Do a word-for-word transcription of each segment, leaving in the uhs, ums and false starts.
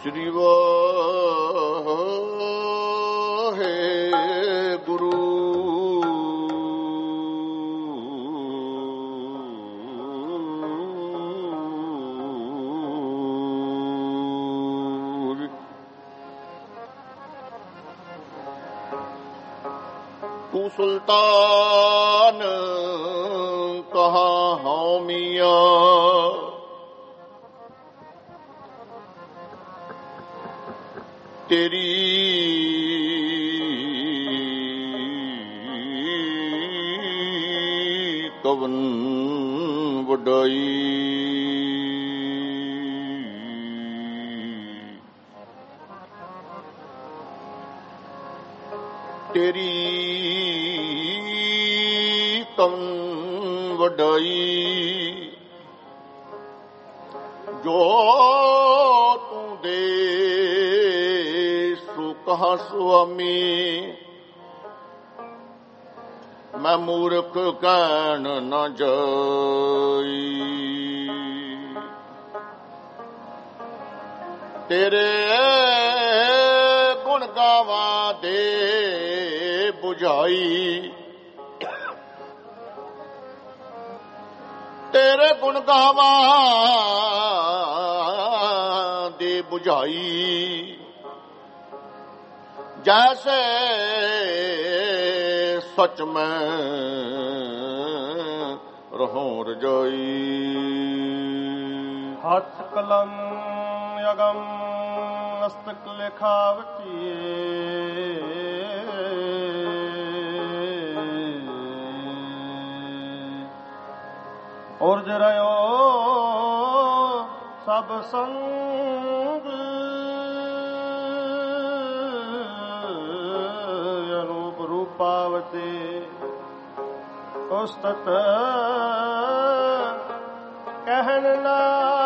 ਸ੍ਰੀ ਵਾਹਿਗੁਰੂ। ਤੂੰ ਸੁਲਤਾਨ ਕਹਾ ਹਉ ਮੀਆਂ, ਤੇਰੀ ਕਵਨ ਵਡਾਈ। ਤੇਰੀ ਕਵਨ ਵਡਾਈ, ਜੋ ਤੂੰ ਦੇ ਸੋ ਕਹਾ ਸੁਆਮੀ। ਮੈਂ ਮੂਰਖ ਕਹਿਣ ਨਾ ਜਾਈ, ਤੇਰੇ ਗੁਣ ਗਾਵਾਂ ਦੇ ਬੁਝਾਈ। ਤੇਰੇ ਗੁਣ ਗਾਵਾਂ ਦੇ ਬੁਝਾਈ, ਜੈਸੇ ਸਚ ਮੈਂ ਰਹੂੰ ਰਜਾਈ। ਹੱਥ ਕਲਮ ਅਗਮ ਮਸਤਕ ਲਿਖਾਵਟੀਏ, ਔਰ ਜਰਿਓ ਸਭ ਸੰਗ ਅਨੂਪ ਰੂਪਾਵਤੇ। ਉਸਤਤ ਕਹਿਣ ਨਾ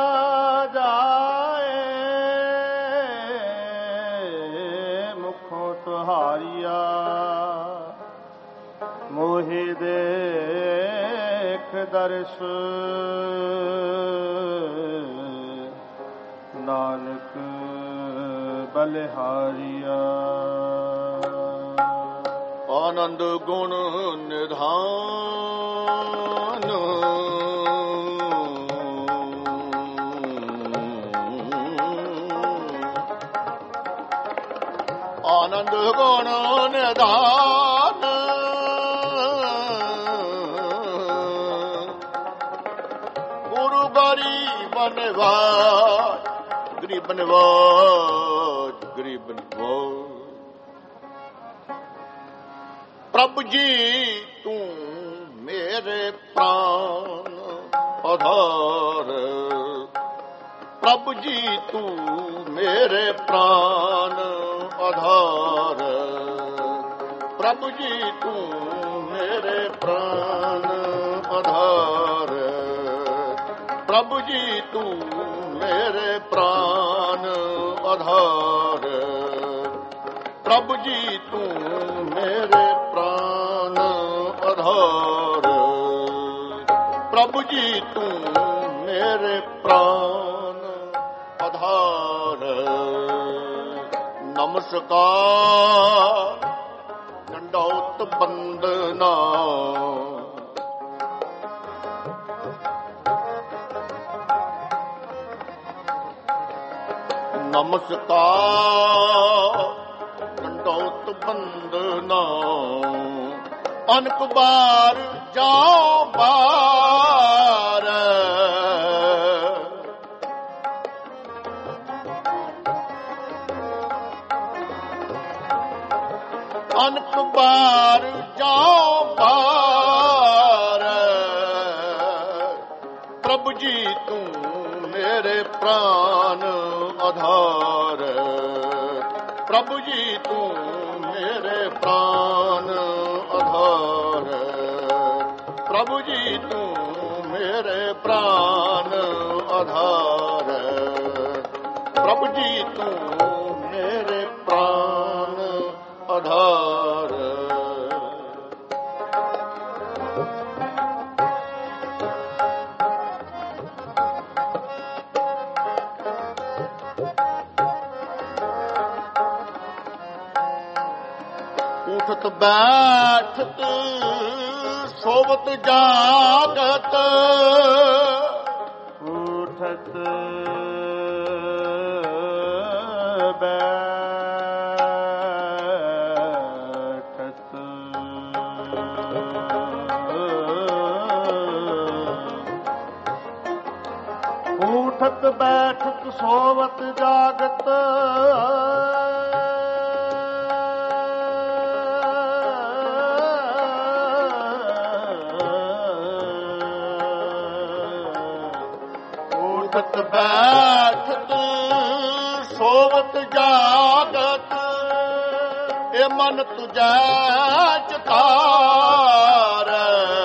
ਜਾਏ, ਮੁਖੋਂ ਤੁਹਾਰੀਆ ਮੋਹਿ ਦੇਖ ਦਰਸ। ਨਾਨਕ ਬਲਿਹਾਰੀਆ। ਆਨੰਦ ਗੁਣ ਨਿਧਾਨ, ਆਨੰਦ ਗੁਣ ਨਿਧਾਨ, ਗੁਰੂ ਗਰੀਬ ਨਿਵਾਜ, ਗਰੀਬ ਨਿਵਾਜ, ਗਰੀਬ ਨਿਵਾਜ। ਪ੍ਰਭ ਜੀ ਤੂੰ ਮੇਰੇ ਪ੍ਰਾਨ ਆਧਾਰ, ਪ੍ਰਭ ਜੀ ਤੂੰ ਮੇਰੇ ਪ੍ਰਾਨ ਆਧਾਰ। ਪ੍ਰਭ ਜੀ ਤੂੰ ਮੇਰੇ ਪ੍ਰਾਨ ਆਧਾਰ, ਪ੍ਰਭ ਜੀ ਤੂੰ ਮੇਰੇ ਪ੍ਰਾਨ ਆਧਾਰ। ਪ੍ਰਭ ਜੀ ਤੂੰ ਮੇਰੇ ਪ੍ਰਾਨ ਆਧਾਰ, ਪ੍ਰਭ ਜੀ ਤੂੰ ਮੇਰੇ ਪ੍ਰਾਨ ਆਧਾਰ। ਨਮਸਕਾਰ ਦੰਡੌਤ ਬੰਦਨਾ, ਨਮਸਕਾਰ ਦੰਡੌਤ ਬੰਦਨਾ। ਅਨਕ ਬਾਰ ਜਾਓ ਬਾਰ, ਅਨਕ ਬਾਰ ਜਾਓ ਬਾਰ। ਪ੍ਰਭ ਜੀ ਤੂੰ ਮੇਰੇ ਪ੍ਰਾਨ ਆਧਾਰ, ਪ੍ਰਭ ਜੀ ਤੂੰ ਮੇਰੇ ਪ੍ਰਾਨ ਆਧਾਰ। ਪ੍ਰਭ ਜੀ ਤੂੰ ਮੇਰੇ ਪ੍ਰਾਨ ਆਧਾਰ, ਪ੍ਰਭ ਜੀ ਤੂੰ ਮੇਰੇ ਪ੍ਰਾਨ ਆਧਾਰ। ਉਠਤ ਬੈਠਤ ਸੋਵਤ ਜਾਗਤ ਉਠਤ ਬੈਠਤ ਉਠਤ ਬੈਠਤ ਸੋਵਤ ਜਾਗਤ ਉਠਤ ਬੈਠਤ ਸੋਵਤ ਜਾਗਤ ਇਹ ਮਨ ਤੁਝੈ ਚਿਤਾਰੈ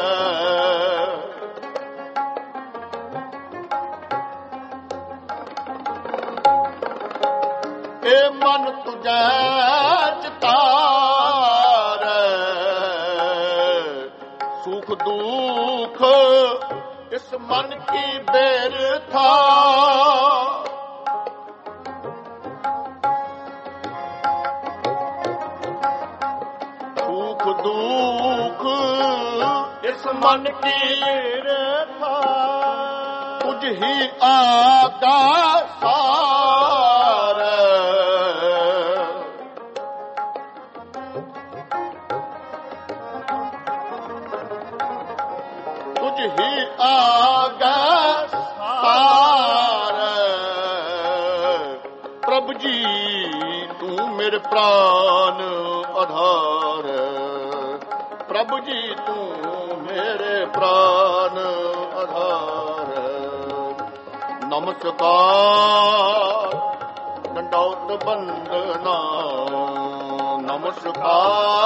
ਇਹ ਮਨ ਤੁਝੈ ਚਿਤਾਰੈ ਸੁਖ ਦੁਖ ਇਸ ਮਨ ਕੀ ਬੇਰਥਾ ਸੁਖ ਦੁਖ ਇਸ ਮਨ ਕੀ ਬੇਰਥਾ ਤੁਝ ਹੀ ਆਗਾ ਸਾਰ ਤੁਝ ਹੀ ਆਗਾ ਸਾਰ ਪ੍ਰਭ ਜੀ ਤੂੰ ਮੇਰੇ ਪ੍ਰਾਨ ਆਧਾਰ ਪ੍ਰਭ ਜੀ ਤੂੰ ਮੇਰੇ ਪ੍ਰਾਨ ਆਧਾਰ ਨਮਸਕਾਰ ਡੰਡੌਤ ਬੰਦਨਾ ਨਮਸਕਾਰ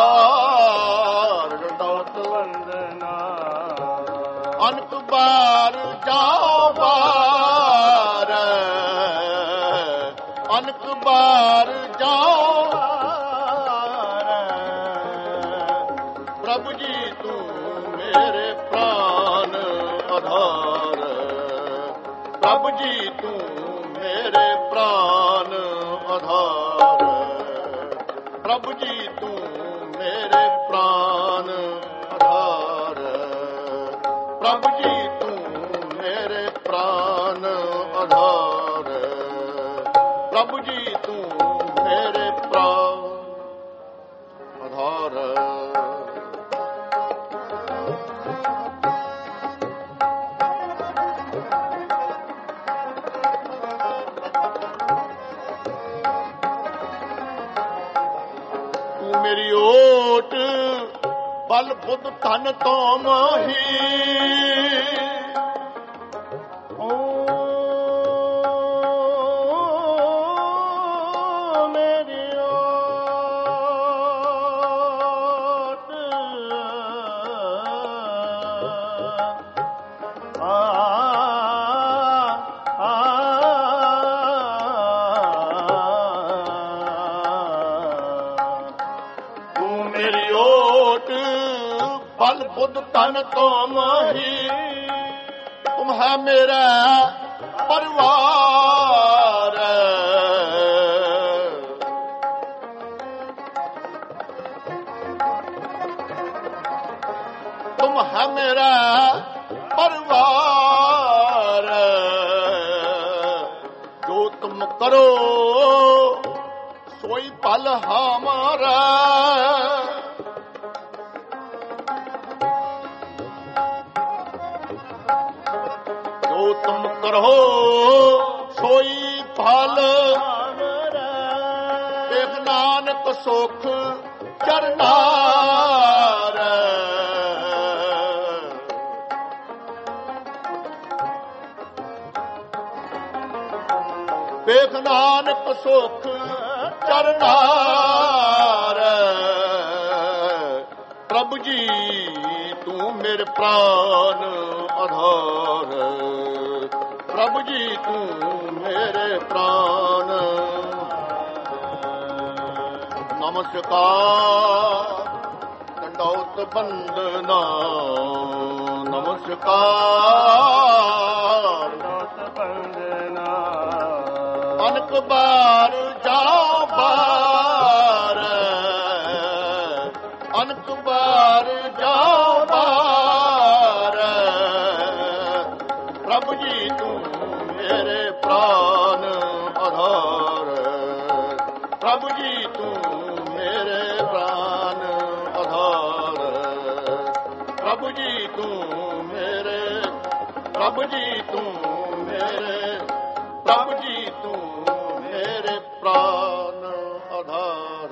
ਡੰਡੌਤ ਵੰਦਨਾ ਅਨਕ ਬਾਰ ਜਾਓ ਬਾਰ ਅਨਕ ਬਾਰ ਜਾਓ ਪ੍ਰਭ ਜੀ ਤੂੰ ਮੇਰੇ ਪ੍ਰਾਨ ਆਧਾਰ ਪ੍ਰਭ ਜੀ ਤੂੰ ਮੇਰੇ ਪ੍ਰਾਨ ਆਧਾਰ ਪ੍ਰਭ ਜੀ ਤੂੰ ਮੇਰੇ ਪ੍ਰਾਨ ਆਧਾਰ ਪ੍ਰਭ ਜੀ ਤੂੰ ਮੇਰੇ ਪ੍ਰਾਨ ਆਧਾਰ ਪ੍ਰਭ ਜੀ ਤੂੰ ਮੇਰੇ ਪ੍ਰਾਨ ਆਧਾਰ ਤੂੰ ਮੇਰੀ ਓਟ ਬਲ ਬੁੱਧ ਧਨ ਤੋਂ ਮੋਹੀ ਓ ਮੇਰੀ ਓਟ ਆ ਤੂੰ ਮੇਰੀ ਓਟ ਬਲ ਬੁੱਧ ਤਨ ਤੋਂ ਮੋਹੀ ਤੁਮ ਹੈ ਮੇਰਾ ਪਰਿਵਾਰ ਤੁਮ ਹੈ ਮੇਰਾ ਪਰਿਵਾਰ ਜੋ ਤੁਮ ਕਰੋ सोई पल हमारा जो तुम करो सोई पल हमारा देख नानक सुख चरनार देख नानक सुख चरनार प्रभु जी तू मेरे प्राण आधार प्रभु जी तू मेरे प्राण नमस्कार दंडौत बंदना नमस्कार दंडौत बंदना अनक बार जाओ बार ਪ੍ਰਭੂ ਜੀ ਤੂੰ ਮੇਰੇ ਪ੍ਰਾਨ ਆਧਾਰ, ਪ੍ਰਭੂ ਜੀ ਤੂੰ ਮੇਰੇ, ਪ੍ਰਭੂ ਜੀ ਤੂੰ ਮੇਰੇ, ਪ੍ਰਭੂ ਜੀ ਤੂੰ ਮੇਰੇ ਪ੍ਰਾਨ ਆਧਾਰ।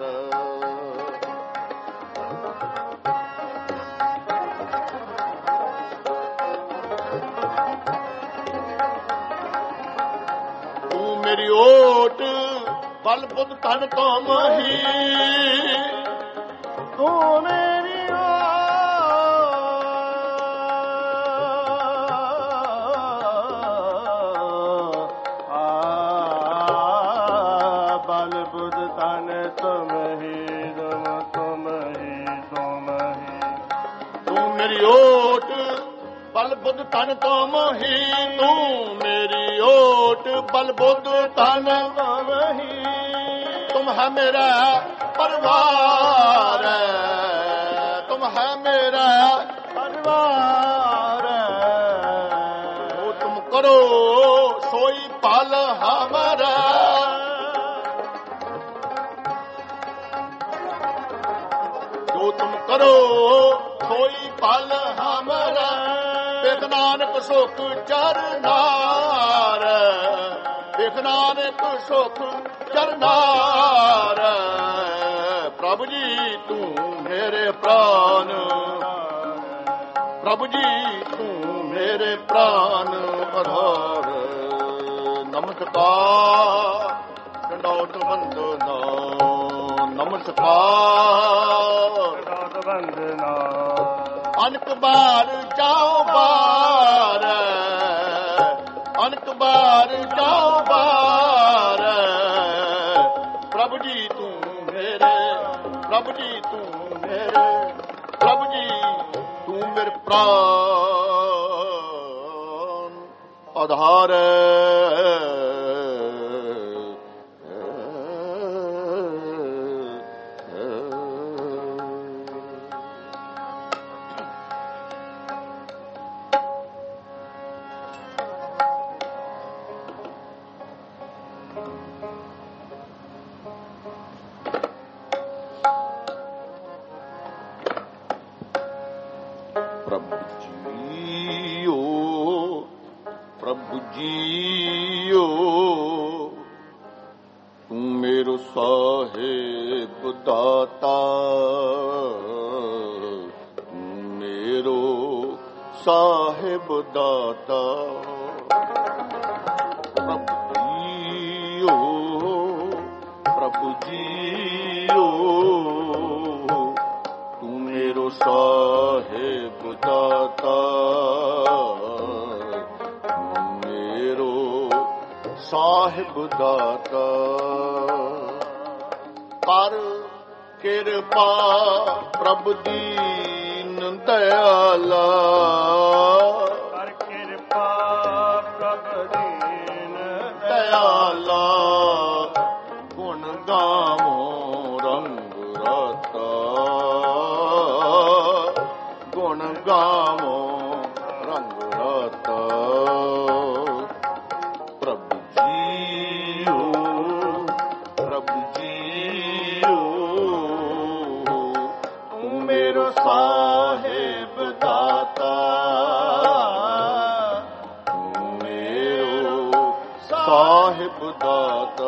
ਤੂੰ ਮੇਰੀ ਓਟ ਬਲ ਬੁੱਧ ਧਨ ਤੋਂ ਮੋਹੀ, ਤੂੰ ਮੇਰੀ ਓਟ ਬਲ ਬੁੱਧ ਧਨ ਤੋਂ ਮੋਹੀ, ਤੂੰ ਮੇਰੀ ਓਟ ਬਲ ਬੁੱਧ ਧਨ ਤੋਂ ਮੋਹੀ। ਤੁਮ ਹੈ ਮੇਰਾ ਪਰਿਵਾਰ, ਤੁਮ ਹੈ ਮੇਰਾ ਪਰਿਵਾਰ, ਉਹ ਤੁਮ ਕਰੋ ਸੋਈ ਪਲ ਹਮਾਰਾ। ਜੋ ਤੁਮ ਕਰੋ ਸੋਈ ਪਲ ਹਮਾਰਾ, ਦੇਖ ਨਾਨਕ ਸੁਖ ਚਰਨਾਰ, ਦੇਖ ਨਾਨਕ ਸੁਖ ਚਰਨਾਰ। ਪ੍ਰਭੂ ਜੀ ਤੂੰ ਮੇਰੇ ਪ੍ਰਾਨ, ਪ੍ਰਭੂ ਜੀ ਤੂੰ ਮੇਰੇ ਪ੍ਰਾਨ ਆਧਾਰ। ਨਮਸਕਾਰ ਡੰਡੌਤ ਵੰਦਨਾ, ਨਮਸਕਾਰ ਡੰਡੌਤ ਵੰਦਨਾ। ਅਨਕ ਬਾਰ ਜਾਓ ਬਾਰ, ਅਨਕ ਬਾਰ ਜਾਓ ਬਾਰ। ਪ੍ਰਭੂ ਜੀ ਤੂੰ ਮੇਰੇ, ਪ੍ਰਭੂ ਜੀ ਤੂੰ ਮੇਰੇ, ਪ੍ਰਭੂ ਜੀ ਤੂੰ ਮੇਰੇ ਪ੍ਰਾਨ ਆਧਾਰ। ਪ੍ਰਭੂ ਜੀਓ, ਪ੍ਰਭੂ ਜੀਓ, ਤੂੰ ਮੇਰੋ ਸਾਹਿਬ ਦਾਤਾ, ਤੂੰ ਮੇਰੋ ਸਾਹਿਬ ਦਾਤਾ। ਪ੍ਰਭੂ ਜੀਓ, ਪ੍ਰਭੂ ਜੀਓ, ਤੂੰ ਮੇਰੋ ਸਾਹਿਬ ਦਾਤਾ, ਮੇਰੋ ਸਾਹਿਬ ਦਾਤਾ। ਕਰ ਕਿਰਪਾ ਪ੍ਰਭੂ ਦੀਨ ਦਇਆਲਾ, ਕਰ ਕਿਰਪਾ ਪ੍ਰਭੂ ਦੀਨ ਦਇਆਲਾ। ਗੁਣ ਗਾਵੋ ਰੰਗ ਰਤਾ, ਗੁਣ ਗਾਵੋ ਰੰਗ ਰਤਾ। ਪ੍ਰਭੂ ਜੀਓ, ਪ੍ਰਭੂ ਜੀਓ, ਤੂੰ ਮੇਰੋ ਸਾਹਿਬ ਦਾਤਾ, ਤੂੰ ਮੇਰੋ ਸਾਹਿਬ ਦਾਤਾ।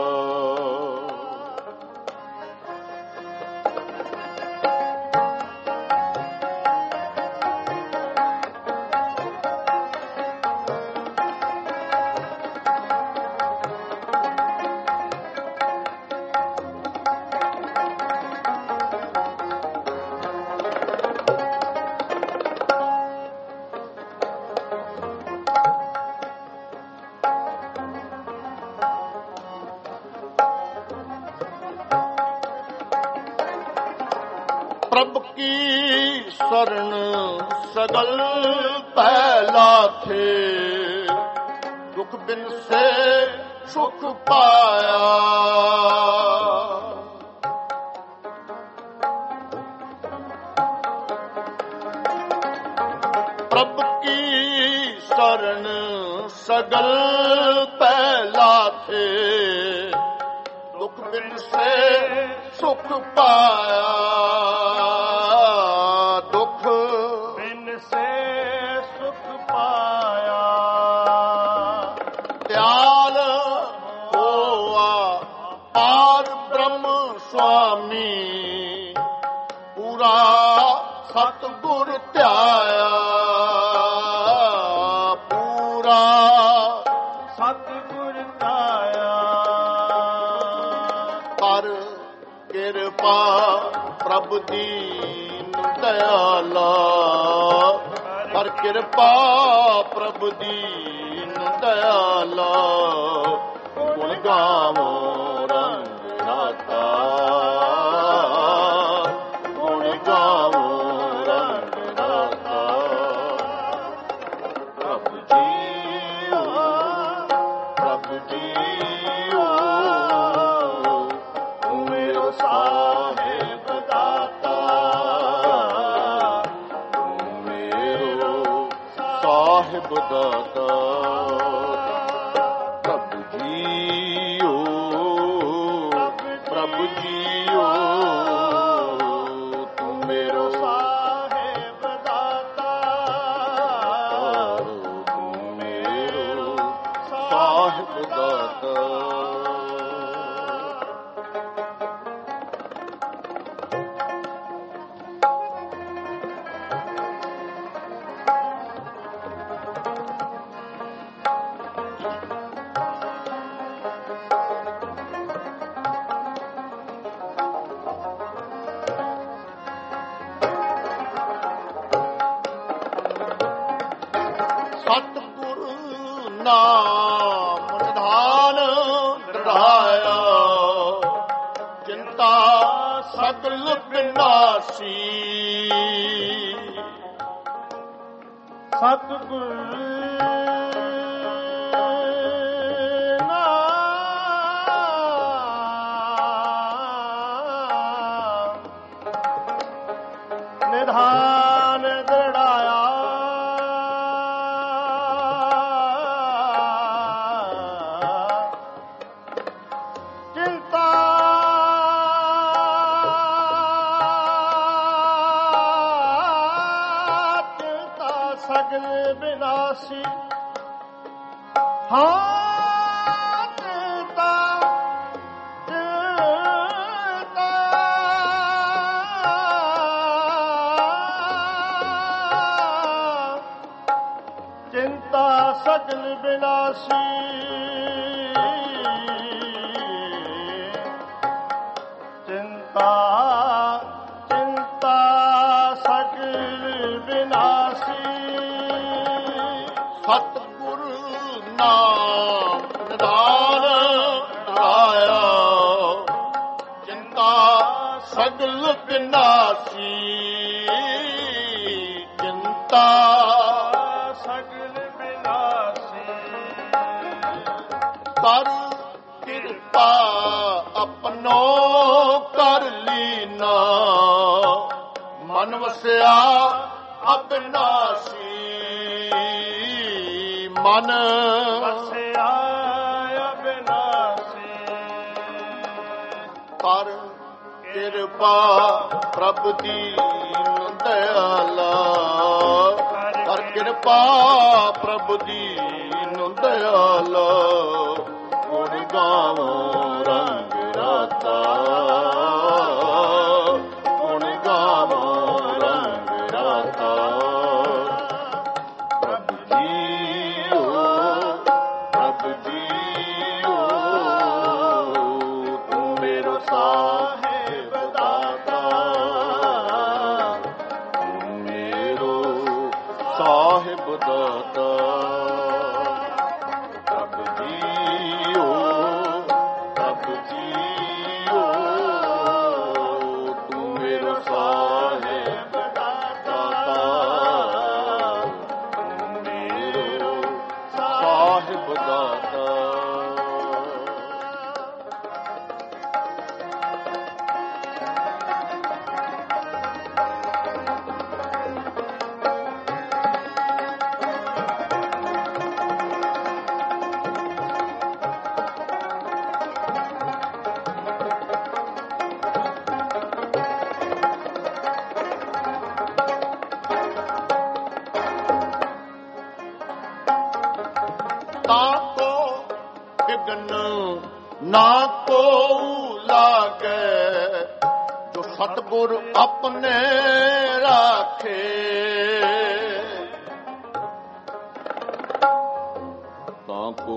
ਪ੍ਰਭ ਕੀ ਸਰਣ ਸਗਲ ਪਹਿਲਾ ਥੇ, ਦੁਖ ਬਿਨ ਸੇ ਸੁਖ ਪਾਇਆ। ਪ੍ਰਭ ਕੀ ਸਰਣ ਸਗਲ ਪਹਿਲਾ ਥੇ, ਦੁਖ ਬਿਨ ਸੇ ਸੁਖ ਪਾਇਆ, ਦੁਖ ਬਿਨ ਸੇ ਸੁਖ ਪਾਇਆ। ਦਿਆਲ ਹੋਆ ਪਾਰ ਬ੍ਰਹਮ ਸੁਆਮੀ, ਪੂਰਾ ਸਤਿਗੁਰ ਧਿਆਇਆ, ਪੂਰਾ ਸਤਿਗੁਰ ਧਿਆਇਆ। ਕਰ ਕਿਰਪਾ ਪ੍ਰਭ ਦੀਨ ਦਇਆਲਾ, ਕਰ ਕਿਰਪਾ ਪ੍ਰਭ ਦੀਨ ਦਇਆਲਾ, ਗੁਣ ਗਾਵੋ ਰੰਗ ਰਾਤਾ, ਗੁਣ ਗਾਵੋ ਰੰਗ ਰਾਤਾ। ਪ੍ਰਭ ਜੀਓ, ਪ੍ਰਭ ਜੀਓ, ਤੂੰ ਮੇਰਾ ਸਾਹਿਬ ਦਾਤਾ, ਤੂੰ ਮੇਰਾ ਸਾਹਿਬ ਦਾਤਾ। ਪ੍ਰਭ ਜੀਓ, ਪ੍ਰਭ ਜੀਓ, ਤੂੰ ਮੇਰਾ ਸਾਹਿਬ ਦਾਤਾ, ਤੂੰ ਮੇਰਾ ਸਾਹਿਬ ਦਾਤਾ। ਸਤਿਗੁਰ ਨਾਮ ਨਿਧਾਨ ਦ੍ਰਿੜਾਇਆ, ਚਿੰਤਾ ਸਗਲ ਵਿਨਾਸੀ। ਸਤਿਗੁਰ ਨਾਮ ਨਿਧਾਨ ਦ੍ਰਿੜਾਇਆ, ਚਿੰਤਾ ਚਿੰਤਾ ਸਗਲ ਵਿਨਾਸੀ। ਹਾਂ ਚਿੰਤਾ ਚਿੰਤਾ ਚਿੰਤਾ ਸਗਲ ਵਿਨਾਸੀ। ਚਿੰਤਾ ਚਿੰਤਾ ਸਗਲ ਵਿਨਾਸੀ। ਸਤਿਗੁਰ ਨਾਮ ਨਿਧਾਨ ਦ੍ਰਿੜਾਇਆ, ਚਿੰਤਾ ਸਗਲ ਵਿਨਾਸੀ। ਚਿੰਤਾ ਸਗਲ ਵਿਨਾਸੀ। ਕਰ ਕਿਰਪਾ ਆਪਣੋ ਕਰ ਲੀਨਾ, ਮਨ ਵਸਿਆ ਅਬਿਨਾਸੀ। ਮਨ ਵਸਿਆ ਅਬਿਨਾਸੀ। ਕਰ ਕਿਰਪਾ ਪ੍ਰਭ ਦੀਨ ਦਇਆਲਾ, ਕਰ ਕਿਰਪਾ ਪ੍ਰਭ ਦੀਨ ਦਇਆਲਾ, ਗੁਣ ਗਾਵੋ ਰੰਗ ਰਾਤਾ, ਗੁਣ ਗਾਵੋ ਰੰਗ ਰਾਤਾ। ਪ੍ਰਭ ਜੀਓ, ਪ੍ਰਭ ਜੀਓ, ਤੂੰ ਮੇਰਾ ਸਾਹਿਬ ਦਾਤਾ, ਤੂੰ ਮੇਰਾ ਸਾਹਿਬ ਦਾਤਾ। ਪ੍ਰਭ ਜੀਓ, ਪ੍ਰਭ ਜੀਓ, ਤੂੰ ਮੇਰਾ ਸਾਹਿਬ ਦਾਤਾ, ਤੂੰ ਮੇਰਾ ਸਾਹਿਬ ਦਾਤਾ। ਬਿਗਨ ਨਾ ਕੋ ਲਾਗੈ, ਜੋ ਸਤਿਗੁਰ ਆਪਣੇ ਰਾਖੇ। ਤਾਂ ਕੋ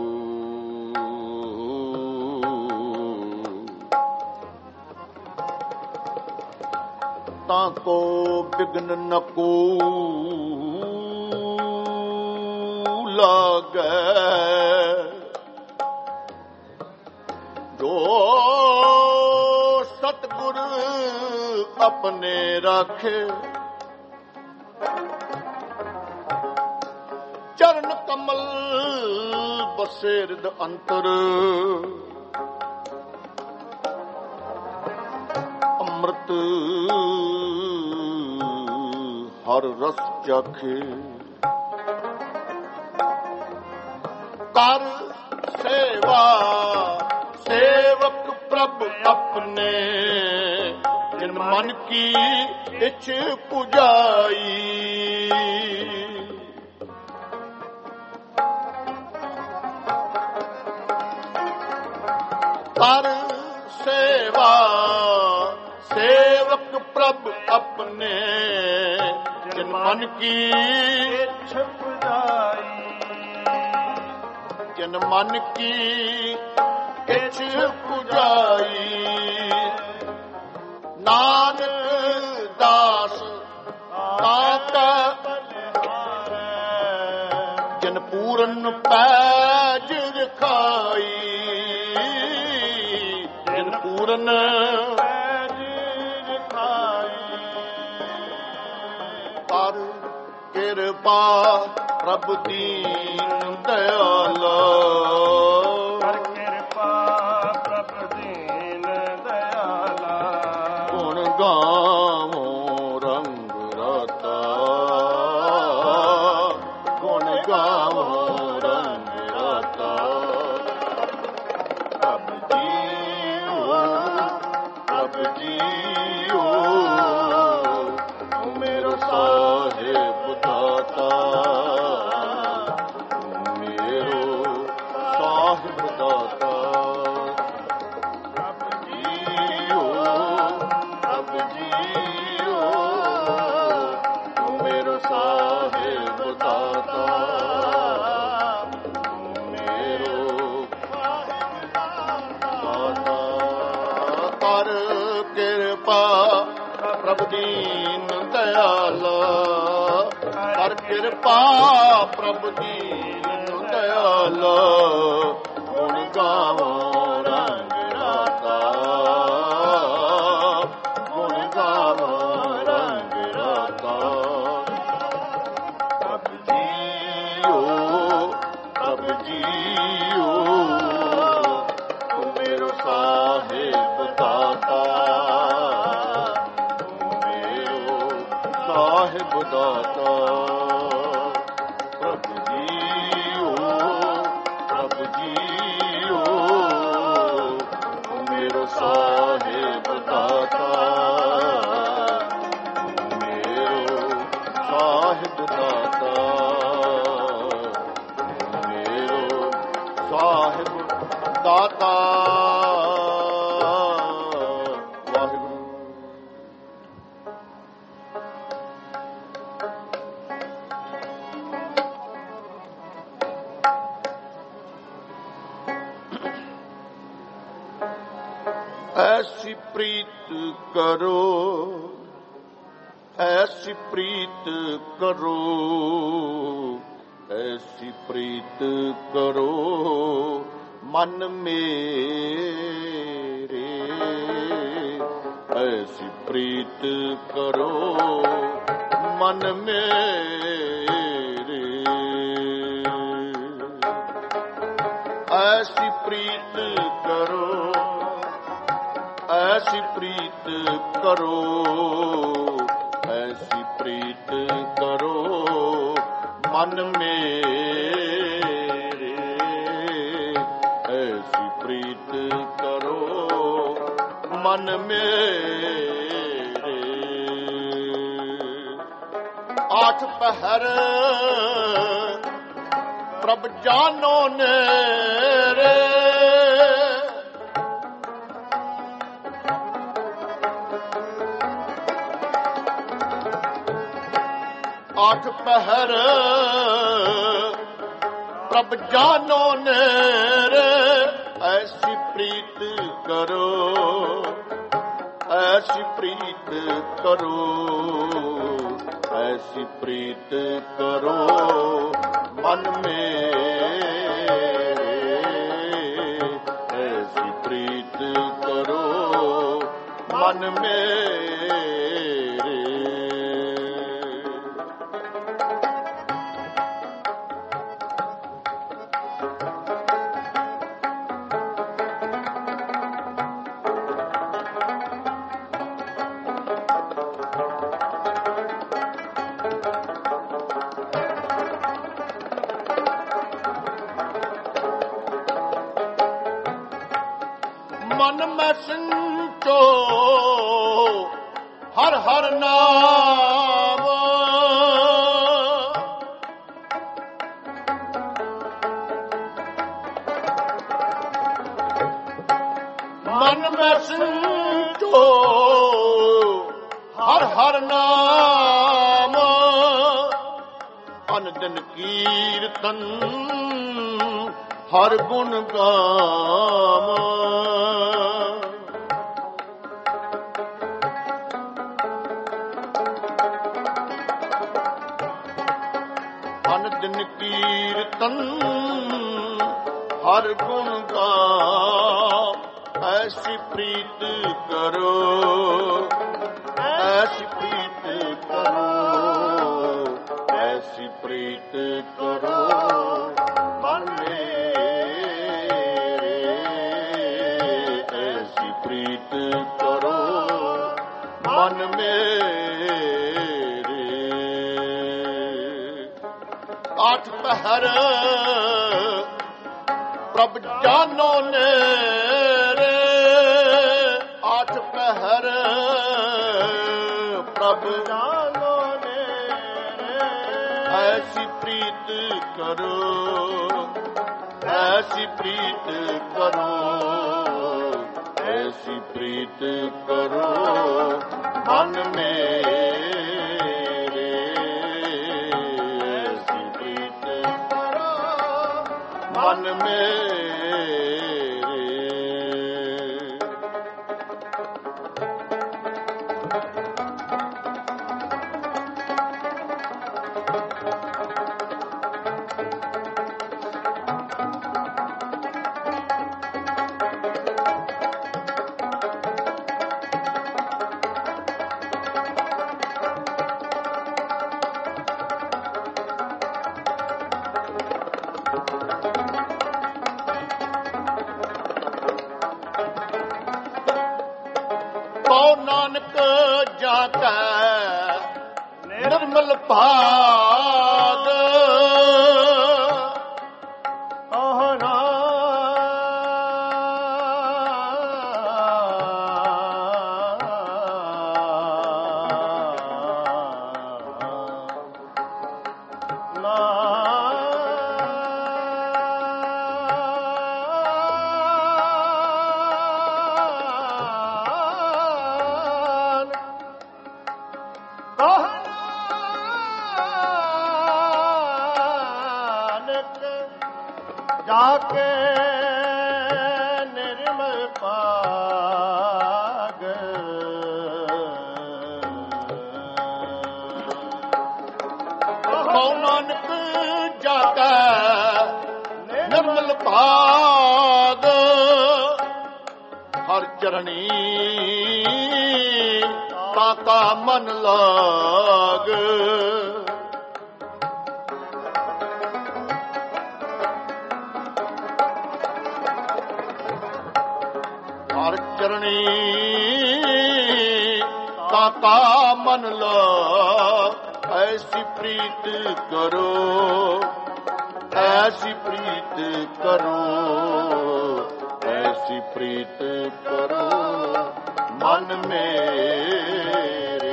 ਤਾਂ ਕੋ ਬਿਗਨ ਨ ਕੋ ਲਾਗੈ, ਜੋ ਸਤਿਗੁਰ ਆਪਣੇ ਰਾਖੇ। ਚਰਨ ਕਮਲ ਬਸੇ ਹਿਰਦ ਅੰਤਰ, ਅੰਮ੍ਰਿਤ ਹਰ ਰਸ ਚਾਖੇ। ਕਰ ਸੇਵਾ ਸੇਵਕ ਪ੍ਰਭ ਆਪਣੇ, ਜਿਨ ਮਨ ਕੀ ਇੱਛ ਪੁਜਾਈ। ਕਰ ਸੇਵਾ ਸੇਵਕ ਪ੍ਰਭ ਆਪਣੇ, ਜਿਨ ਮਨ ਕੀ ਇੱਛ ਪੁਜਾਈ। ਜਿਨ ਮਨ ਕੀ ਇੱਛ ਪੁਜਾਈ। ਨਾਨਕ ਦਾਸ ਤਾਕਾ ਜਿਨ ਪੂਰਨ ਪੈਜ ਰਖਾਈ। ਜਿਨ ਪੂਰਨ ਪੈਜ ਰਖਾਈ। ਕਰ ਕਿਰਪਾ ਪ੍ਰਭ ਦੀਨ ਦਇਆਲਾ। ਕਰ ਕਿਰਪਾ ਪ੍ਰਭ ਦੀਨ ਦਇਆਲਾ। ਗੁਣ ਗਾਵੋ ਰੰਗ ਰਤਾ, ਗੁਣ ਗਾਵੋ ਰੰਗ ਰਤਾ। ਪ੍ਰਭ ਜੀਓ ਪ੍ਰਭ ਜੀਓ, ਤੂੰ ਮੇਰਾ ਸਾਹਿਬ ਦਾਤਾ। ਸਾਹਿਬ ਦਾਤਾ। ਪ੍ਰਭ ਜੀਓ ਪ੍ਰਭ ਜੀਓ, ਤੂੰ ਮੇਰਾ ਸਾਹਿਬ ਦਾਤਾ। ਤੂੰ ਮੇਰਾ ਦਾਤਾ। ਕਰ ਕਿਰਪਾ ਪ੍ਰਭ ਦੀਨ ਦਇਆਲਾ। ਕਰ ਕਿਰਪਾ ਪ੍ਰਭ ਦੀਨ ਦਇਆਲਾ। ਗੁਣ ਗਾਵੋ ਰੰਗ ਰਾਤਾ, ਗੁਣ ਗਾਵੋ ਰੰਗ ਰਾਤਾ। ਪ੍ਰਭ ਜੀਓ ਪ੍ਰਭ ਜੀਓ, ਤੂੰ ਮੇਰਾ ਸਾਹਿਬ ਦਾਤਾ। ਤੂੰ ਮੇਰਾ ਸਾਹਿਬ ਦਾਤਾ। ਪ੍ਰਭ ਜੀਓ ਪ੍ਰਭ ਜੀਓ, ਤੂੰ ਮੇਰਾ ਸਾਹਿਬ ਦਾਤਾ। ਤੂੰ ਮੇਰਾ ਸਾਹਿਬ ਦਾਤਾ। ਤੂੰ ਮੇਰਾ ਸਾਹਿਬ ਦਾਤਾ। ਵਾਹਿਗੁਰੂ। ਐਸੀ ਪ੍ਰੀਤ ਕਰੋ ਐਸੀ ਪ੍ਰੀਤ ਕਰੋ ਐਸੀ ਪ੍ਰੀਤ ਕਰੋ ਮਨ ਮੇਰੇ। ਐਸੀ ਪ੍ਰੀਤ ਕਰੋ ਮਨ ਮੇਰੇ। ਐਸੀ ਪ੍ਰੀਤ ਕਰੋ ਐਸੀ ਪ੍ਰੀਤ ਕਰੋ ਐਸੀ ਪ੍ਰੀਤ ਕਰੋ ਮਨ ਮੇਰੇ। ਐਸੀ ਪ੍ਰੀਤ ਕਰੋ ਮਨ ਮੇਰੇ। ਆਠ ਪਹਿਰ ਪ੍ਰਭ ਜਾਨੋ ਨੇਰੇ। ਆਠ ਪਹਿਰ ਪ੍ਰਭ ਜਾਨੋ ਨੇਰੇ। ਐਸੀ ਪ੍ਰੀਤ ਕਰੋ, ਐਸੀ ਪ੍ਰੀਤ ਕਰੋ, ਐਸੀ ਪ੍ਰੀਤ ਕਰੋ ਮਨ ਮੇਰੇ। ਐਸੀ ਪ੍ਰੀਤ ਕਰੋ ਮਨ ਮੇਰੇ। ਮਨ ਮੈਂ ਸਿੰਚੋ ਹਰ ਹਰ ਨਾਮ। ਮਨ ਮੈਂ ਸਿੰਚੋ ਹਰ ਹਰ ਨਾਮ। ਅਨ ਦਿਨ ਕੀਰਤਨ ਹਰ ਗੁਣ ਗਾਮ। ਅਨ ਦਿਨ ਕੀਰਤਨ ਹਰ ਗੁਣ ਗਾਮ। ਐਸੀ ਪ੍ਰੀਤ ਕਰੋ, ਐਸੀ ਪ੍ਰੀਤ ਕਰੋ, ਐਸੀ ਪ੍ਰੀਤ ਕਰੋ ਮਨ ਮੇਰੇ। ਐਸੀ ਪ੍ਰੀਤ ਕਰੋ ਮਨ ਮੇਰੇ। ਆਠ ਪਹਿਰ ਪ੍ਰਭ ਜਾਨੋ ਨੇਰੇ। ਆਠ ਪਹਿਰ ਪ੍ਰਭ ਜਾਨੋ ਨੇਰੇ। ਐਸੀ ਪ੍ਰੀਤ ਕਰੋ, ਐਸੀ ਪ੍ਰੀਤ ਕਰੋ, ਐਸੀ ਪ੍ਰੀਤ ਕਰੋ ਮਨ ਮੇਰੇ। ਐਸੀ ਪ੍ਰੀਤ ਕਰੋ ਮਨ ਮੇਰੇ। ਕਉ ਨਾਨਕ ਜਾ ਕੈ ਨਿਰਮਲ ਭਾਗ। ਆਹਨਾ ਜਾ ਕੇ ਨਿਰਮਲ ਭਾਗ। ਕਉ ਨਾਨਕ ਜਾ ਕੇ ਨਿਰਮਲ ਭਾਗ। ਹਰ ਚਰਣੀ ਕਾਕਾ ਮਨ ਲਾਗ। ਹਰ ਚਰਣੀ ਕਾਕਾ ਮਨ ਲਾਗ। ਐਸੀ ਪ੍ਰੀਤ ਕਰੋ, ਐਸੀ ਪ੍ਰੀਤ ਕਰੋ, ਐਸੀ ਪ੍ਰੀਤ ਕਰੋ ਮਨ ਮੇਰੇ।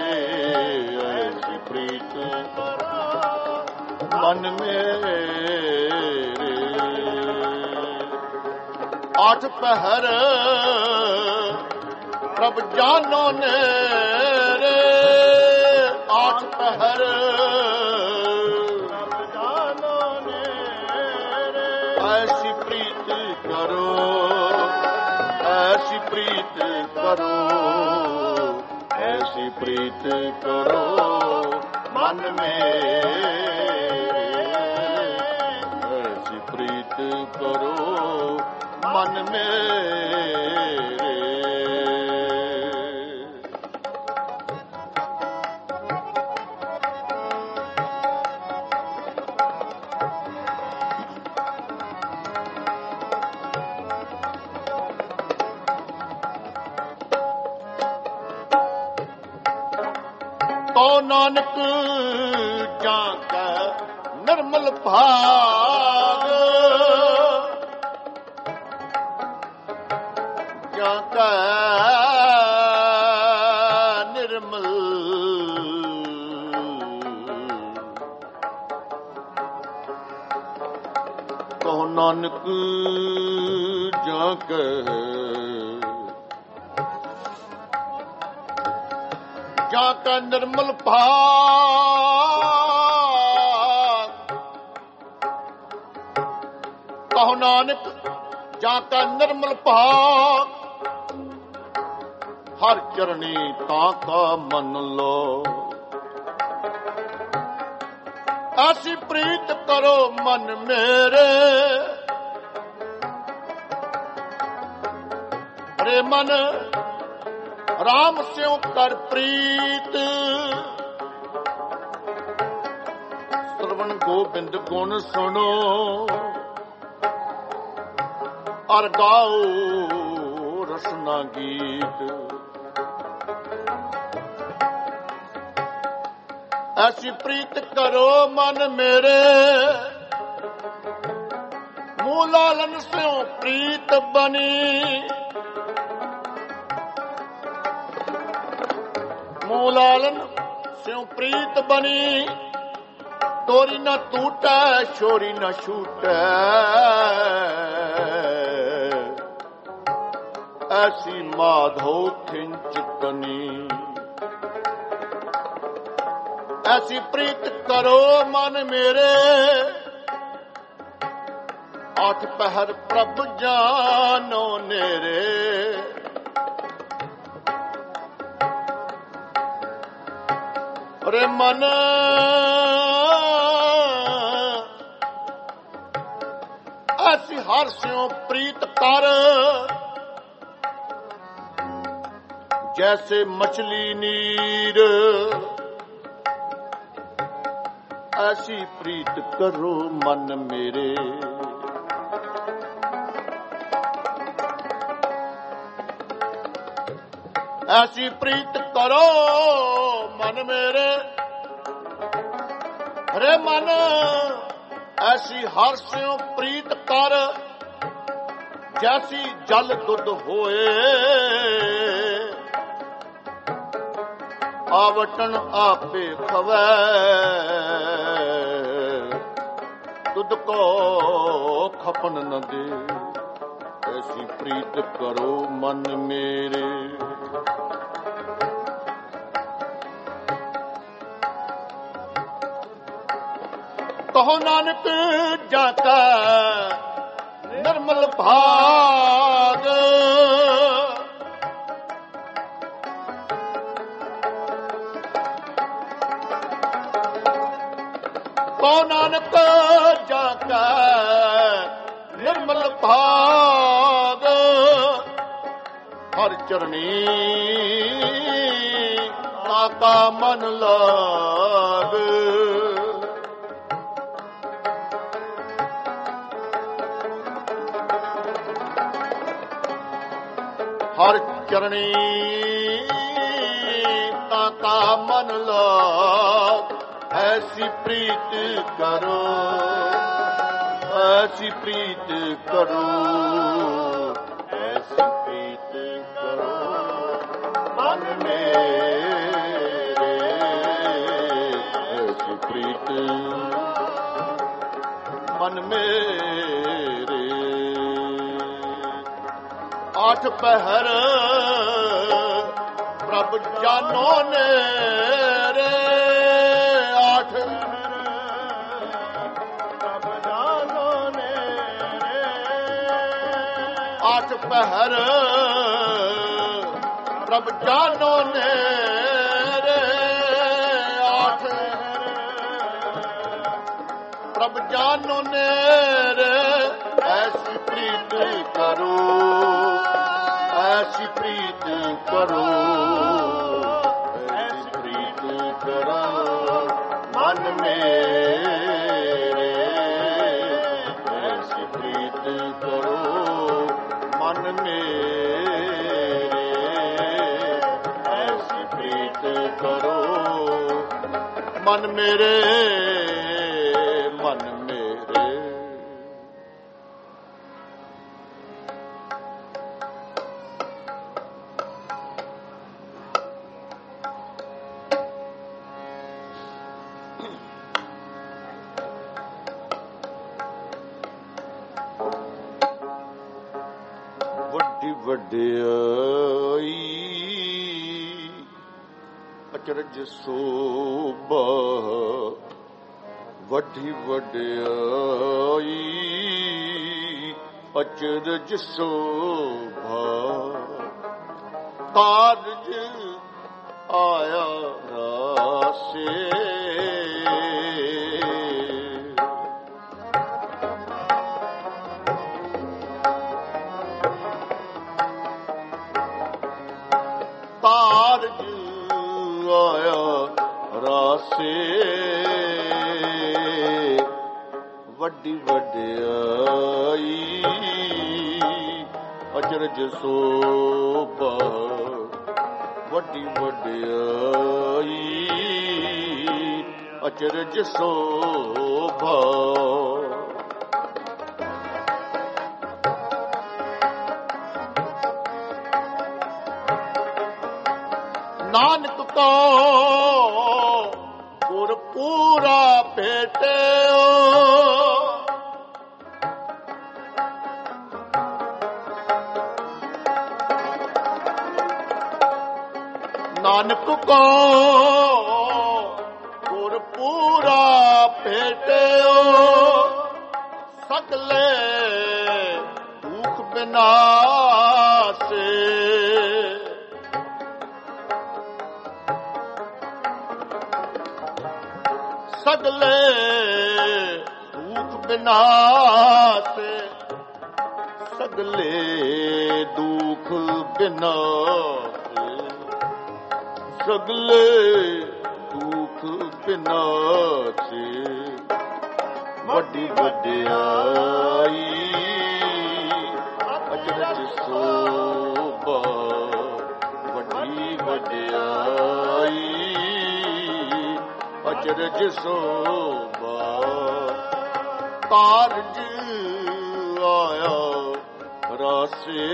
ਐਸੀ ਪ੍ਰੀਤ ਕਰੋ ਮਨ ਮੇਰੇ। आठ पहर प्रभ जानो नेरे, आठ पहर प्रभ जानो नेरे। ऐसी प्रीत करो, ऐसी प्रीत करो, ऐसी प्रीत करो मन में, ऐसी प्रीत करो मन मेरे। तो नानक जाका निर्मल भाग, जाका निर्मल तो नानक जाका जाका निर्मल भाग, कहो नानक जाका निर्मल भाग। हर चरणी ताका मन लो, ऐसी प्रीत करो मन मेरे। रे मन राम स्यों कर प्रीत, श्रवण गोबिंद गुण सुनो और गाओ रसना गीत। ऐसी प्रीत करो मन मेरे, मूलालन स्यों प्रीत बनी। मूलालन स्यों प्रीत बनी, तोरी न टूटे छोरी न छूटे। ऐसी माधो खिंच तनी, ऐसी प्रीत करो मन मेरे। आठ पहर प्रभ जानो नेरे, रे मन ऐसी हर स्यों प्रीत कर, जैसे मछली नीर। ऐसी प्रीत करो मन मेरे। ऐसी प्रीत करो मन मेरे। रे मन ऐसी हर स्यों प्रीत कर, जैसी जल दुध होए। आवटन आपे खवै, दुध को खपन न दे। ऐसी प्रीत करो मन मेरे। कहो नानक जाका निर्मल भाग, कहो नानक जाका निर्मल भाग। हर चरणी ताका मन लाग। हर चरणी ताका मन लाग। ऐसी प्रीत करो, ऐसी प्रीत करो, ऐसी प्रीत करो मन मेरे। ऐसी प्रीत मन मेरे। आठ पहर प्रभ जानो ने रे आठ ਪ੍ਰਭ ਜਾਨੋ ਨੇ आठ पहर प्रभ जानो ने रे आठ प्रभ जानो ने रे ऐसी प्रीत करो ऐसी प्रीत करो ऐसी प्रीत करो मन मेरे ऐसी प्रीत करो मन मेरे ऐसी प्रीत करो मन मेरे मन मेरे ਵੱਡੀ ਵਡਿਆਈ ਅਚਰਜ ਸੋਭਾ ਵੱਡੀ ਵਡਿਆਈ ਅਚਰਜ ਸੋਭਾ ਕਾਰਜ ਆਇਆ ਰਾਸੇ ਕਾਰਜ ਆਇਆ ਰਾਸੇ ਵੱਡੀ ਵਡਿਆਈ ਅਚਰਜ ਸੋਭਾ ਵੱਡੀ ਵਡਿਆਈ ਅਚਰਜ ਸੋਭਾ ਨਾਨਕ ਕੋ ਗੁਰ ਪੂਰਾ ਭੇਟਿਓ ਨਾਨਕ ਕੋ ਗੁਰ ਪੂਰਾ ਭੇਟਿਓ ਸਗਲੇ ਦੁਖ ਬਿਨਾਸੇ ਸਗਲੇ ਦੁਖ ਬਿਨਾਸੇ ਸਗਲੇ ਦੁਖ ਬਿਨਾਸੇ ਸਗਲੇ ਦੁਖ ਬਿਨਾਸੇ ਵੱਡੀ ਵਡਿਆਈ ਅਚਰਜ ਸੋਭਾ ਵੱਡੀ ਵਡਿਆਈ ਅਚਰਜ ਸੋਭਾ ਕਾਰਜ ਆਇਆ ਰਾਸੇ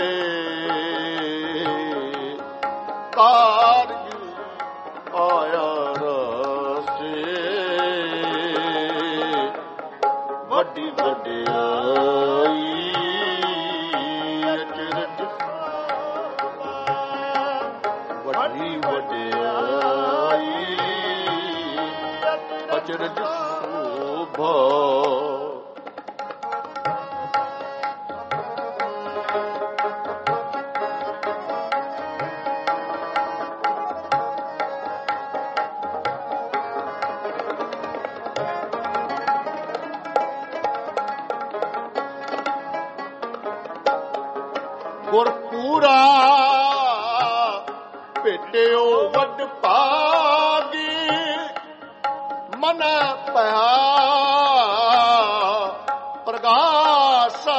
ਕਾਰਜ ਆਇਆ ਰਾਸੇ ਵੱਡੀ ਵਡਿਆਈ ਅਚਰਜ ਵੱਡੀ ਵਡਿਆਈ ਅਚਰਜ ਸੋਭਾ ਗੁਰ ਪੂਰਾ ਭੇਟਿਓ ਵੱਡ ਭਾਗੀ ਮਨ ਪਿਆ ਪ੍ਰਗਾਸਾ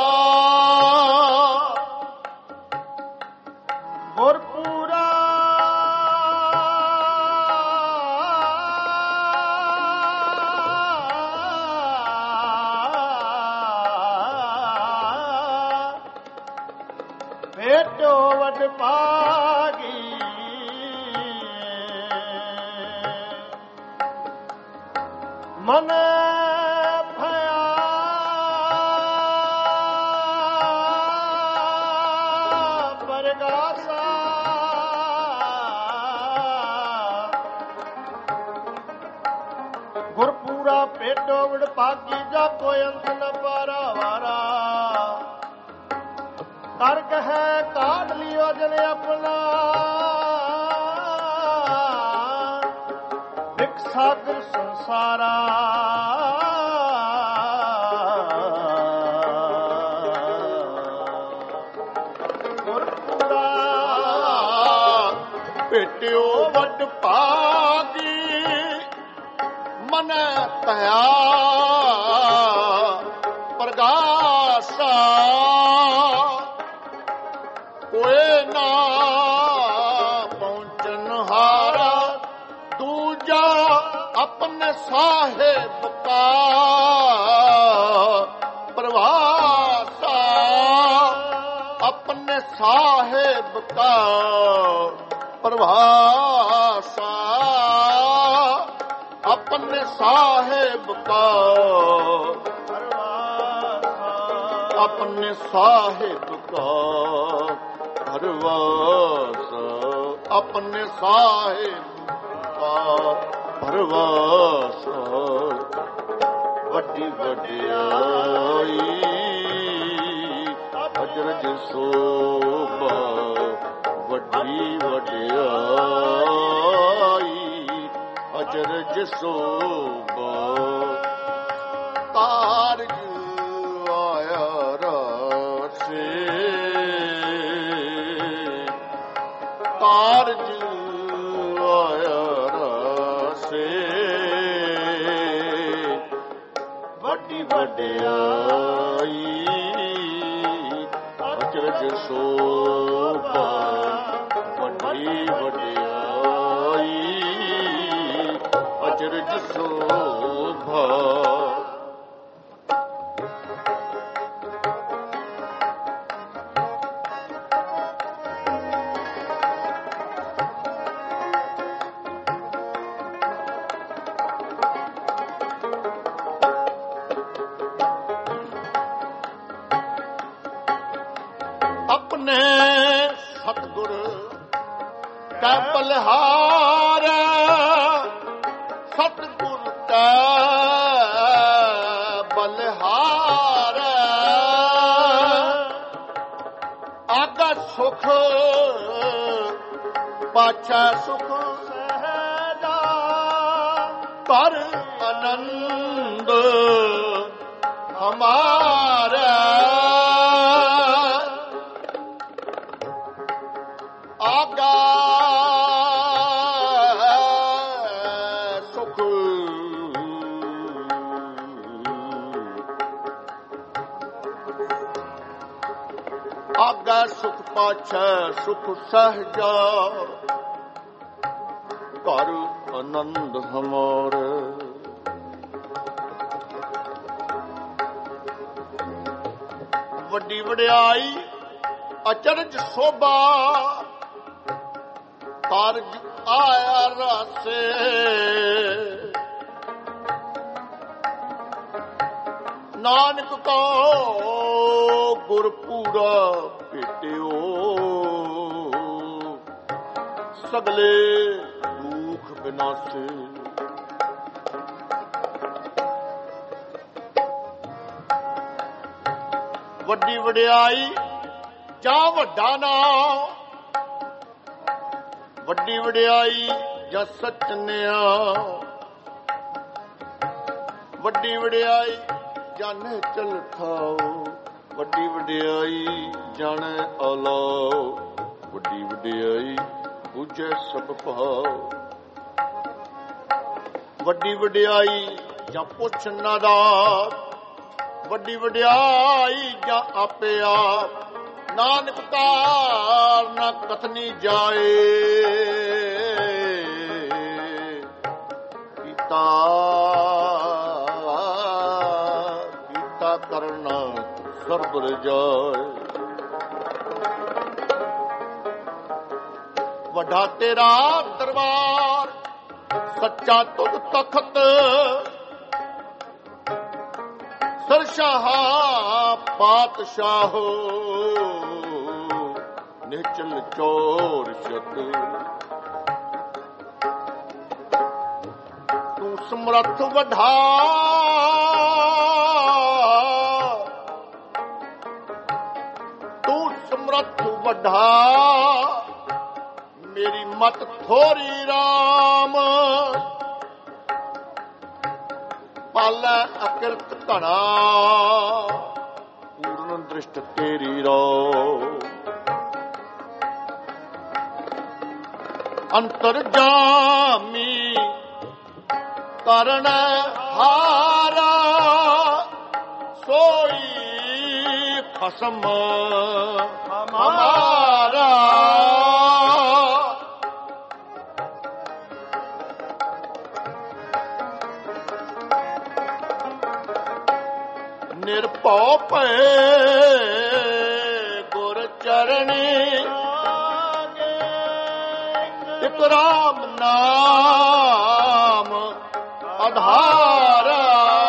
ਗੁਰ ਪੂਰਾ ਭੇਟਿਓ ਵੱਡ ਭਾਗੀ ਮਨ ਭਇਆ ਪ੍ਰਗਾਸਾ ਗੁਰਪੂਰਾ ਭੇਟੋ ਵਿੜ ਭਾਗੀ ਜਾ ਕੋਈ ਅੰਤ ਨ ਪਾਰਾ ਵਾਰਾ ਕਰ ਕਹੈ ਕਾਢ ਲਿਓ ਜਨ ਆਪਣਾ ਵਿਖ ਸਾਗਰ ਸੰਸਾਰਾ ਗੁਰਪੂਰਾ ਭੇਟਿਓ ਵੱਡ ਭਾਗੀ ਮਨ ਤਇਆ ਪ੍ਰਗਾਸਾ ਕੋਏ ਨਾ ਪਹੁੰਚਨ ਹਾਰਾ ਦੂਜਾ ਆਪਣੇ ਸਾਹਿਬ ਕਾ ਪ੍ਰਵਾਸਾ ਆਪਣੇ ਸਾਹਿਬ ਕਾ ਪ੍ਰਵਾਸਾ अपने साहेब का अपने साहेब का भरवास अपने साहेब का भरवास वड्डी वड्याई अजरज सोभा वड्डी वड्याई अजरज सोभा कारज आया रासे कारज आया रासे वड्डी वड्याई अजरज सोभा वड्डी वड्याई अजरज शोभा अपने सतगुर कै बलिहार सतगुर कै बलिहार आगा सुख पाछा सुख सहजा कर आनंद हमारा आगा सुख आगा सुख पाछै सुख सहजा कर आनंद हमार वड्डी वड्याई अचरज शोभा कारज आया रासे नानक को गुरपूरा भेटियो सगले दुख बिनासे वड्डी वड्याई जा वड्डा नाम वड्डी वड्याई जा सचनिया वड्डी वड्याई जाने चल खाओ वड्डी वड्याई जाने अलाओ वड्डी वड्याई बुझे सब भाओ वड्डी वड्याई जा पुछ नादार वड्डी वड्याई जा आपे आप नानक तार न कथनी जाए पिता पिता करना सरबर जाए वड्डा तेरा दरबार सच्चा तुद तखत सरशाह पातशाह ਨਿਚਲ ਚੋਰ ਛਤ ਤੂੰ ਸਮਰੱਥ ਵਢਾ ਤੂੰ ਸਮਰੱਥ ਵਢਾ ਮੇਰੀ ਮਤ ਥੋਰੀ ਰਾਮ ਪਾਲੈ ਅਕਿਰਤ ਘਣਾ ਪੂਰਨ ਦ੍ਰਿਸ਼ਟ ਤੇਰੀ ਰੋ ਅੰਤਰ ਜਾਮੀ ਕਰਨ ਹਾਰਾ ਸੋਈ ਖਸਮ ਹਮਾਰਾ ਨਿਰਭਉ ਭਏ ਗੁਰ ਚਰਣੀ ਇਕ ਰਾਮ ਨਾਮ ਆਧਾਰਾ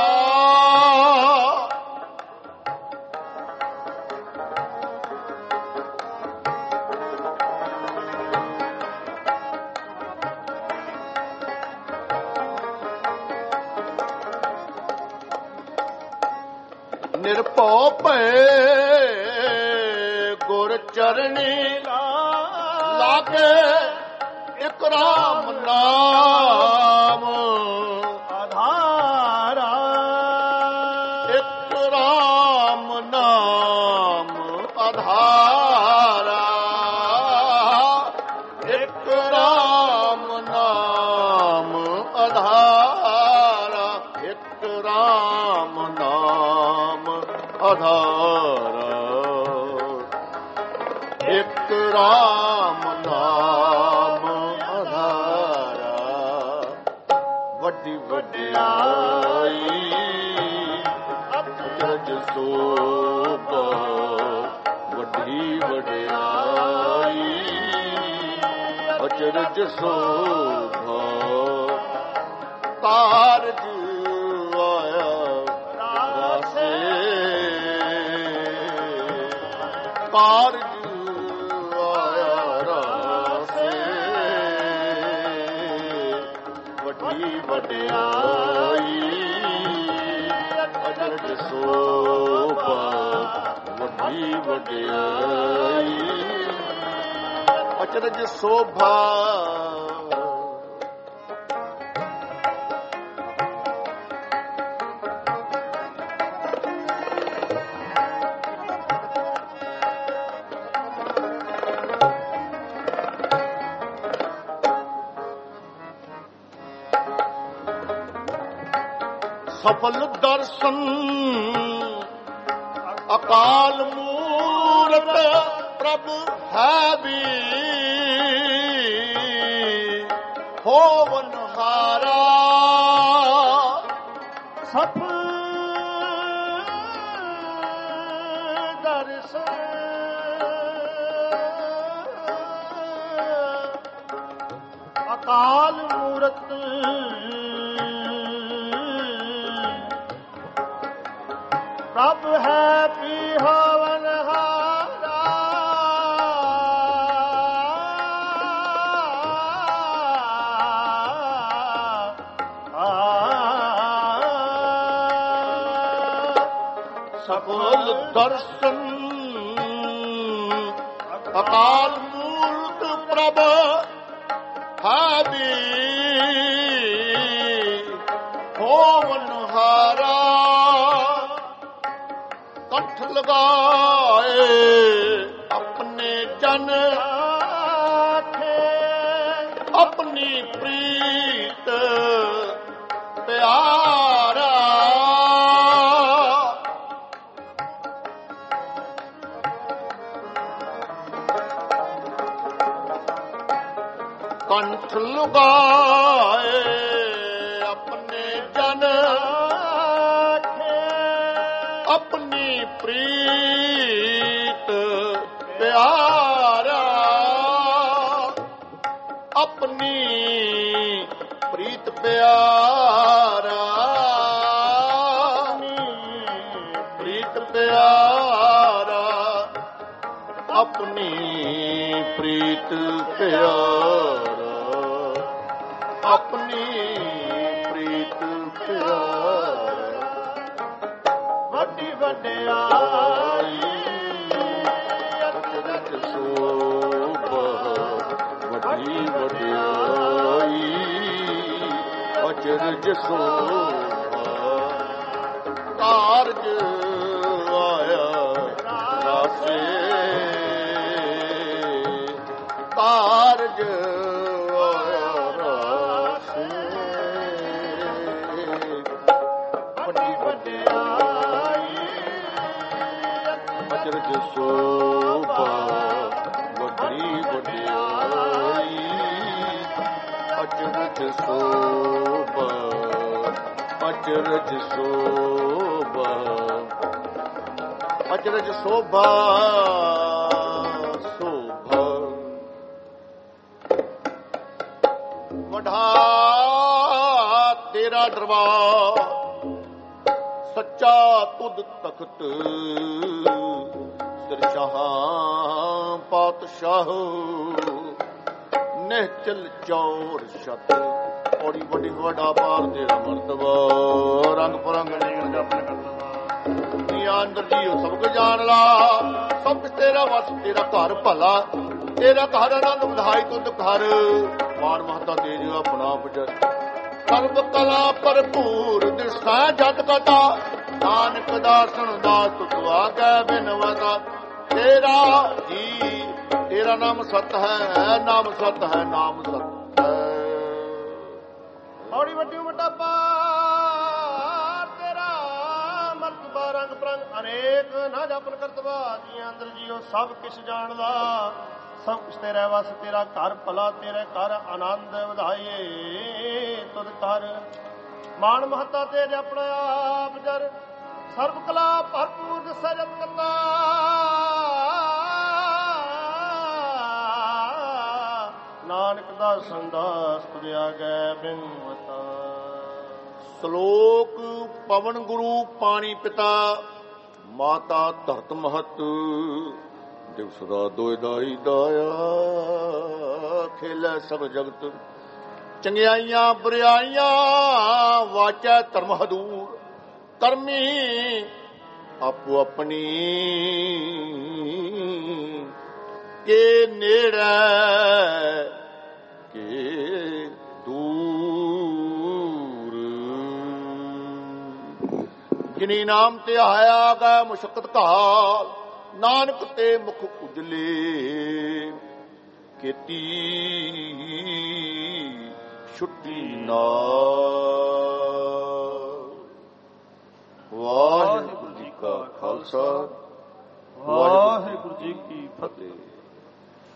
ਨਿਰਭਉ ਭਏ ਗੁਰ ਚਰਣੀ ਲਾਗੇ ਇਕ ਰਾਮ ਨਾਮ ਆਧਾਰਾ ਇਕ ਰਾਮ ਨਾਮ ਆਧਾਰਾ ਇਕ ਰਾਮ ਨਾਮ ਆਧਾਰਾ ਇਕ ਰਾਮ ਨਾਮ ਆਧਾਰਾ ਇਕ ਰਾਮ ਨਾਮ ਆਧਾਰਾ ਵੱਡੀ ਵਡਿਆਈ ਅਚਰਜ ਸੋਭਾ ਵੱਡੀ ਵਡਿਆਈ ਅਚਰਜ ਸੋਭਾ ਕਾਰਜ ਆਇਆ ਰਾਸੇ ਕਾਰਜ ਵਡਿਆਈ ਅਚਰਜ ਸੋਭਾ ਵੱਡੀ ਵਡਿਆਈ ਅਚਰਜ ਸੋਭਾ ਸਫਲ ਦਰਸ਼ਨ ਅਕਾਲ ਮੂਰਤ ਪ੍ਰਭ ਹੈ ਵੀ ਹੋਵਨ ਹਾਰਾ ਸਫਲ ਦਰਸ਼ਨ ਅਕਾਲ ਮੂਰਤ ਪ੍ਰਭ ਹੈ ਪੀ ਹੋਵਨ ਹਾਰਾ ਸਫਲ ਦਰਸ਼ਨ ਅਕਾਲ ਮੂਰਤ ਪ੍ਰਭ ਹੈ ਵੀ ਹੋਵਨ ਹਾਰਾ ਕੰਠ ਲਗਾਏ ਆਪਣੇ ਜਨ ਆਪਣੀ ਪ੍ਰੀਤ ਪਿਆਰਾ ਕੰਠ ਲਗਾਏ ਆਪਣੇ ਜਨ ਆਪਣੀ ਪ੍ਰੀਤ ਪਿਆਰਾ ਆਪਣੀ ਪ੍ਰੀਤ ਪਿਆਰਾ ਪ੍ਰੀਤ ਪਿਆਰਾ ਆਪਣੀ ਪ੍ਰੀਤ ਪਿਆਰਾ, ਆਪਣੀ ਪ੍ਰੀਤ ਪਿਆਰਾ। ਵੱਡੀ ਵਡਿਆਈ ਅਚਰਜ ਸੋਭਾ, ਵੱਡੀ ਵਡਿਆਈ ਅਚਰਜ ਸੋਭਾ। ਕਾਰਜ ਆਇਆ ਰਾਸੇ, ਕਾਰਜ ਆਇਆ ਰਾਸੇ। ਵੱਡੀ ਵਡਿਆਈ ਅਚਰਜ ਸੋਭਾ, ਵੱਡੀ ਵਡਿਆਈ ਅਚਰਜ ਸੋਭਾ, ਅਚਰਜ ਸੋਭਾ, ਅਚਰਜ ਸੋਭਾ, ਸੋਭਾ। ਵਢਾ ਤੇਰਾ ਦਰਬਾਰ, ਸੱਚਾ ਤੁਧ ਤਖਤ, ਸਿਰਸ਼ਾਹਾਂ ਪਾਤਸ਼ਾਹ, ਨਿਹਚਲ ਚੌਰ ਛਤ। ਔੜੀ ਵੱਡੀ ਵੱਡਾ ਪਾਰ ਤੇਰਾ ਮਰਤਬਾ, ਰੰਗ ਪਰੰਗ ਨੇਣ ਜਪਨ ਕਰਤਵਾ। ਨੀਆਂ ਅੰਦਰ ਜੀਓ ਸਭ ਕੁ ਜਾਣ ਲਾ, ਸਭ ਕੁਛ ਤੇਰਾ ਵਸ, ਤੇਰਾ ਘਰ ਭਲਾ, ਤੇਰਾ ਘਰ ਆਨੰਦ ਵਧਾਈ ਤੁਧ ਘਰ। ਮਾਨ ਮਹਤਾ ਤੇਜ ਆਪਣਾ ਬਜਰ, ਸਰਬ ਕਲਾ ਭਰਪੂਰ ਦਿਸਾ ਜਤ ਕਤਾ। ਨਾਨਕ ਦਾਸਨ ਦਾਸ ਤੁਧ ਆਗੈ ਬਿਨਵਤਾ। ਤੇਰਾ ਜੀ ਤੇਰਾ ਨਾਮ ਸਤ ਹੈ, ਨਾਮ ਸਤ ਹੈ, ਨਾਮ ਸਤ ਹੈ। ਔੜੀ ਵੱਡੀ ਵੱਡਾ ਪਾਰ ਤੇਰਾ ਮਰਤਬਾ, ਰੰਗ ਪਰੰਗ ਅਨੇਕ ਨਾ ਜਪਨ ਕਰਤਵਾ। ਜੀਆਂ ਅੰਦਰ ਜੀਓ ਸਭ ਕਿਛ ਜਾਣਦਾ, ਸਭ ਕੁਛ ਤੇਰਾ ਵਸ, ਤੇਰਾ ਘਰ ਭਲਾ, ਤੇਰੇ ਘਰ ਆਨੰਦ ਵਧਾਈਏ ਤੁਧ ਘਰ। ਮਾਨ ਮਹੱਤਾ ਤੇਰੇ ਆਪਣਾ ਆਪ ਜਰ, ਸਰਬ ਕਲਾ ਭਰਪੂਰ ਸਜਤ ਕਤਾ। ਨਾਨਕ ਦਾ ਸੰਦਾਸ ਤੁਧ ਆਗੈ ਬਿਨਵਤਾ। ਸ਼ਲੋਕ ਪਵਨ ਗੁਰੂ ਪਾਣੀ ਪਿਤਾ, ਮਾਤਾ ਧਰਤ ਮਹਤ। ਦਿਵਸ ਦਾ ਦੋਇ ਦਾਈ ਦਾਇਆ, ਖੇਲੇ ਸਭ ਜਗਤ। ਚੰਗਿਆਈਆਂ ਬੁਰਿਆਈਆਂ ਵਾਚੈ ਧਰਮ ਹਦੂਰ। ਕਰਮੀ ਆਪੋ ਆਪਣੀ ਕੇ ਨੇੜੇ ਕੇ ਦੂਰ। ਜਿਨੀ ਨਾਮ ਤੇ ਆਇਆ ਗਏ ਮੁਸ਼ਕਤ ਕਾਲ, ਨਾਨਕ ਤੇ ਮੁਖ ਉਜਲੇ। ਕੀਤੀ ਛੁੱਟੀ ਨਾਲ। ਵਾਹਿਗੁਰੂ ਜੀ ਕਾ ਖਾਲਸਾ, ਵਾਹਿਗੁਰੂ ਜੀ ਕੀ ਫਤਿਹ।